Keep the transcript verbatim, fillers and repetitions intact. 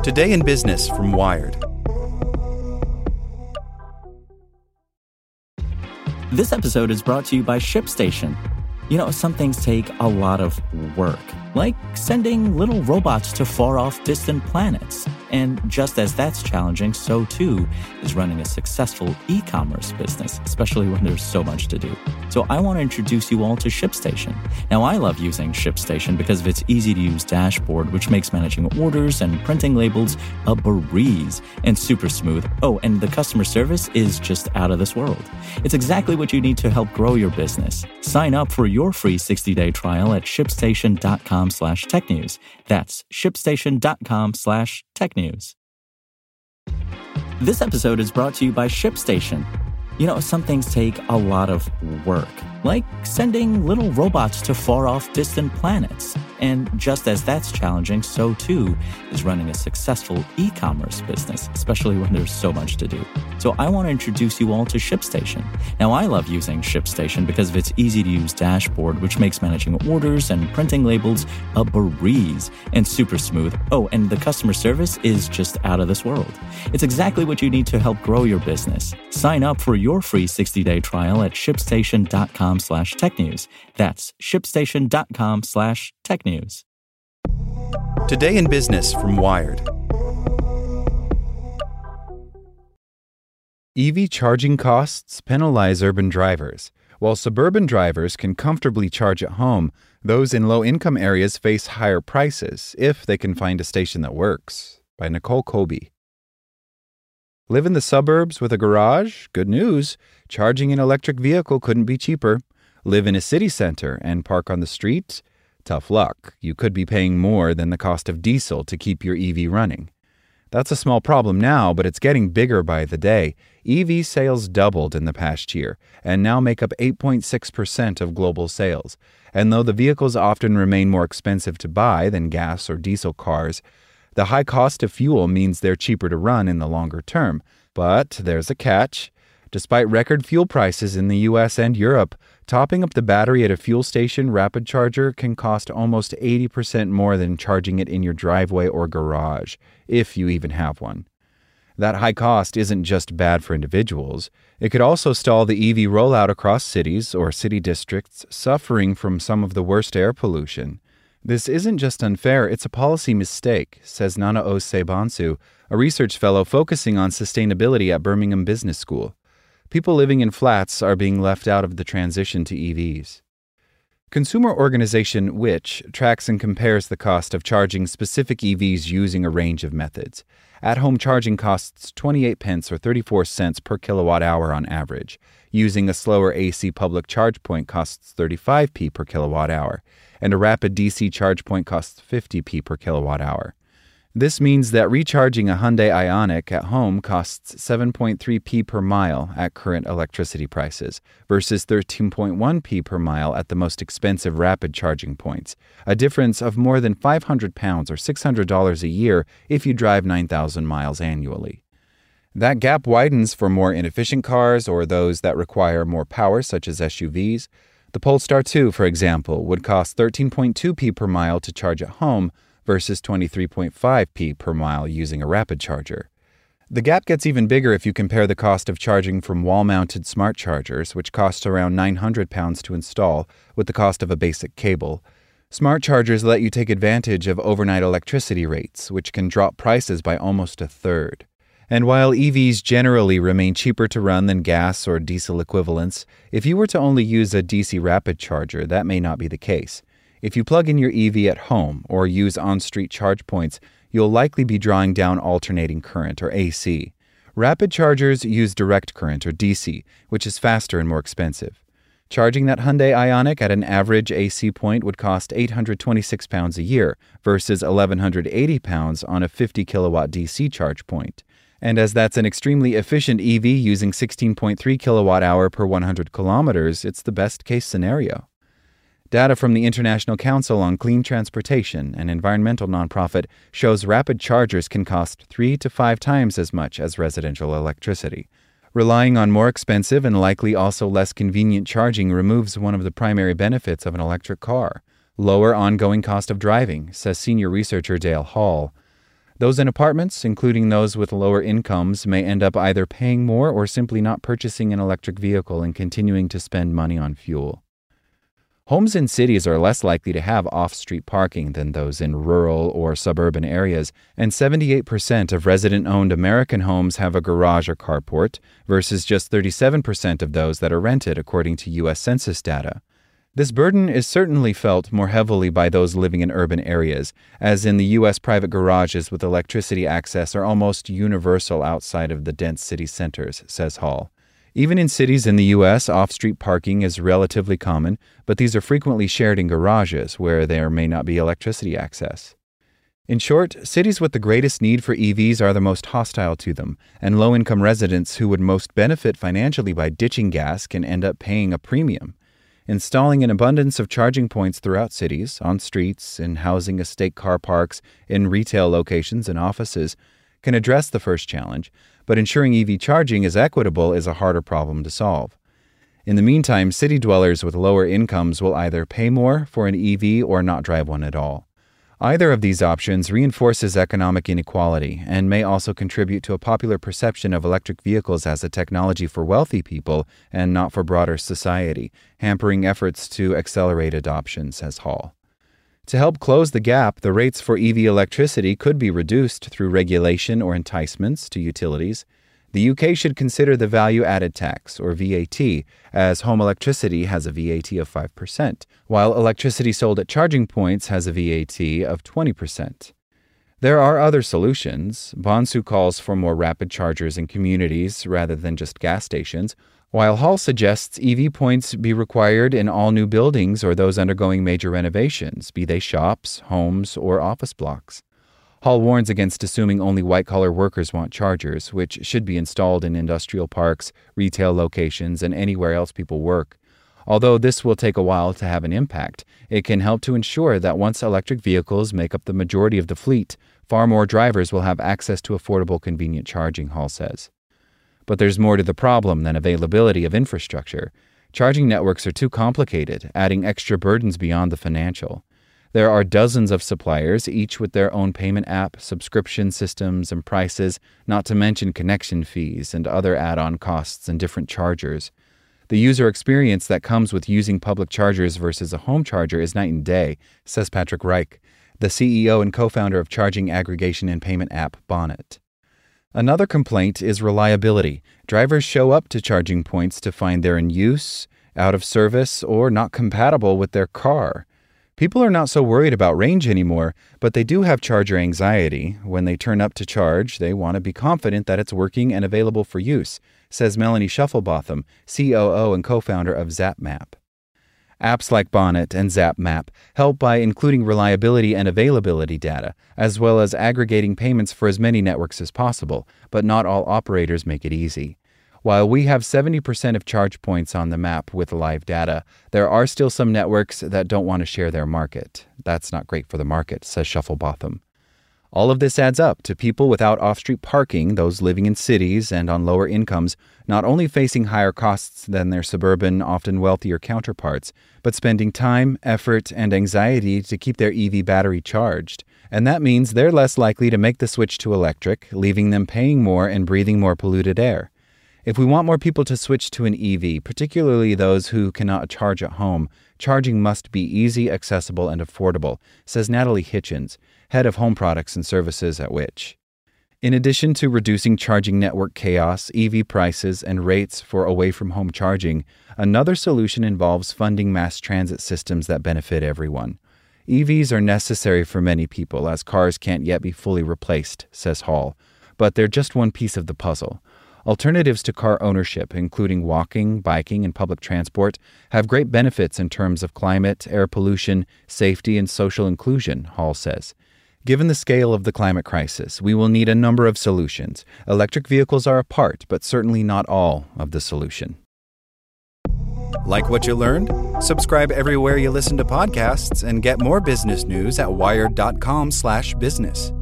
Today in Business from Wired. This episode is brought to you by ShipStation. You know, some things take a lot of work, like sending little robots to far-off distant planets. And just as that's challenging, so too is running a successful e-commerce business, especially when there's so much to do. So I want to introduce you all to ShipStation. Now, I love using ShipStation because of its easy-to-use dashboard, which makes managing orders and printing labels a breeze and super smooth. Oh, and the customer service is just out of this world. It's exactly what you need to help grow your business. Sign up for your free sixty-day trial at shipstation.com slash tech news. That's shipstation.com slash tech news. This episode is brought to you by ShipStation. You know, some things take a lot of work, like sending little robots to far-off distant planets. And just as that's challenging, so too is running a successful e-commerce business, especially when there's so much to do. So I want to introduce you all to ShipStation. Now, I love using ShipStation because of its easy-to-use dashboard, which makes managing orders and printing labels a breeze and super smooth. Oh, and the customer service is just out of this world. It's exactly what you need to help grow your business. Sign up for your free sixty-day trial at shipstation.com slash tech news. That's shipstation.com slash tech news. Today in Business from Wired. E V charging costs penalize urban drivers. While suburban drivers can comfortably charge at home, those in low-income areas face higher prices if they can find a station that works. By Nicole Kobe. Live in the suburbs with a garage? Good news. Charging an electric vehicle couldn't be cheaper. Live in a city center and park on the street? Tough luck. You could be paying more than the cost of diesel to keep your E V running. That's a small problem now, but it's getting bigger by the day. E V sales doubled in the past year and now make up eight point six percent of global sales. And though the vehicles often remain more expensive to buy than gas or diesel cars, the high cost of fuel means they're cheaper to run in the longer term. But there's a catch. Despite record fuel prices in the U S and Europe, topping up the battery at a fuel station rapid charger can cost almost eighty percent more than charging it in your driveway or garage, if you even have one. That high cost isn't just bad for individuals. It could also stall the E V rollout across cities or city districts suffering from some of the worst air pollution. This isn't just unfair, it's a policy mistake, says Nana Osebansu, a research fellow focusing on sustainability at Birmingham Business School. People living in flats are being left out of the transition to E Vs. Consumer organization Which tracks and compares the cost of charging specific E Vs using a range of methods. At-home charging costs twenty-eight pence or thirty-four cents per kilowatt hour on average. Using a slower A C public charge point costs thirty-five p per kilowatt hour, and a rapid D C charge point costs fifty p per kilowatt hour. This means that recharging a Hyundai Ioniq at home costs seven point three p per mile at current electricity prices versus thirteen point one p per mile at the most expensive rapid charging points, a difference of more than five hundred pounds or six hundred dollars a year if you drive nine thousand miles annually. That gap widens for more inefficient cars or those that require more power, such as S U Vs. The Polestar two, for example, would cost thirteen point two p per mile to charge at home, versus twenty-three point five p per mile using a rapid charger. The gap gets even bigger if you compare the cost of charging from wall-mounted smart chargers, which cost around nine hundred pounds to install, with the cost of a basic cable. Smart chargers let you take advantage of overnight electricity rates, which can drop prices by almost a third. And while E Vs generally remain cheaper to run than gas or diesel equivalents, if you were to only use a D C rapid charger, that may not be the case. If you plug in your E V at home or use on-street charge points, you'll likely be drawing down alternating current, or A C. Rapid chargers use direct current, or D C, which is faster and more expensive. Charging that Hyundai Ioniq at an average A C point would cost eight hundred twenty-six pounds a year versus one thousand one hundred eighty pounds on a fifty kilowatt D C charge point. And as that's an extremely efficient E V using sixteen point three kilowatt hour per one hundred kilometers, it's the best case scenario. Data from the International Council on Clean Transportation, an environmental nonprofit, shows rapid chargers can cost three to five times as much as residential electricity. Relying on more expensive and likely also less convenient charging removes one of the primary benefits of an electric car: lower ongoing cost of driving, says senior researcher Dale Hall. Those in apartments, including those with lower incomes, may end up either paying more or simply not purchasing an electric vehicle and continuing to spend money on fuel. Homes in cities are less likely to have off-street parking than those in rural or suburban areas, and seventy-eight percent of resident-owned American homes have a garage or carport, versus just thirty-seven percent of those that are rented, according to U S Census data. This burden is certainly felt more heavily by those living in urban areas, as in the U S private garages with electricity access are almost universal outside of the dense city centers, says Hall. Even in cities in the U S, off-street parking is relatively common, but these are frequently shared in garages where there may not be electricity access. In short, cities with the greatest need for E Vs are the most hostile to them, and low-income residents who would most benefit financially by ditching gas can end up paying a premium. Installing an abundance of charging points throughout cities, on streets, in housing estate car parks, in retail locations and offices, can address the first challenge, but ensuring E V charging is equitable is a harder problem to solve. In the meantime, city dwellers with lower incomes will either pay more for an E V or not drive one at all. Either of these options reinforces economic inequality and may also contribute to a popular perception of electric vehicles as a technology for wealthy people and not for broader society, hampering efforts to accelerate adoption, says Hall. To help close the gap, the rates for E V electricity could be reduced through regulation or enticements to utilities. The U K should consider the value-added tax, or V A T, as home electricity has a V A T of five percent, while electricity sold at charging points has a V A T of twenty percent. There are other solutions. Bonsu calls for more rapid chargers in communities rather than just gas stations, while Hall suggests E V points be required in all new buildings or those undergoing major renovations, be they shops, homes, or office blocks. Hall warns against assuming only white-collar workers want chargers, which should be installed in industrial parks, retail locations, and anywhere else people work. Although this will take a while to have an impact, it can help to ensure that once electric vehicles make up the majority of the fleet, far more drivers will have access to affordable, convenient charging, Hall says. But there's more to the problem than availability of infrastructure. Charging networks are too complicated, adding extra burdens beyond the financial. There are dozens of suppliers, each with their own payment app, subscription systems, and prices, not to mention connection fees and other add-on costs and different chargers. The user experience that comes with using public chargers versus a home charger is night and day, says Patrick Reich, the C E O and co-founder of charging aggregation and payment app Bonnet. Another complaint is reliability. Drivers show up to charging points to find they're in use, out of service, or not compatible with their car. People are not so worried about range anymore, but they do have charger anxiety. When they turn up to charge, they want to be confident that it's working and available for use, says Melanie Shufflebotham, C O O and co-founder of ZapMap. Apps like Bonnet and ZapMap help by including reliability and availability data, as well as aggregating payments for as many networks as possible, but not all operators make it easy. While we have seventy percent of charge points on the map with live data, there are still some networks that don't want to share their market. That's not great for the market, says Shufflebotham. All of this adds up to people without off-street parking, those living in cities and on lower incomes, not only facing higher costs than their suburban, often wealthier counterparts, but spending time, effort, and anxiety to keep their E V battery charged. And that means they're less likely to make the switch to electric, leaving them paying more and breathing more polluted air. If we want more people to switch to an E V, particularly those who cannot charge at home, charging must be easy, accessible, and affordable, says Natalie Hitchens, head of home products and services at Which. In addition to reducing charging network chaos, E V prices, and rates for away-from-home charging, another solution involves funding mass transit systems that benefit everyone. E Vs are necessary for many people, as cars can't yet be fully replaced, says Hall, but they're just one piece of the puzzle. Alternatives to car ownership, including walking, biking, and public transport, have great benefits in terms of climate, air pollution, safety, and social inclusion, Hall says. Given the scale of the climate crisis, we will need a number of solutions. Electric vehicles are a part, but certainly not all, of the solution. Like what you learned? Subscribe everywhere you listen to podcasts and get more business news at wired dot com slash business.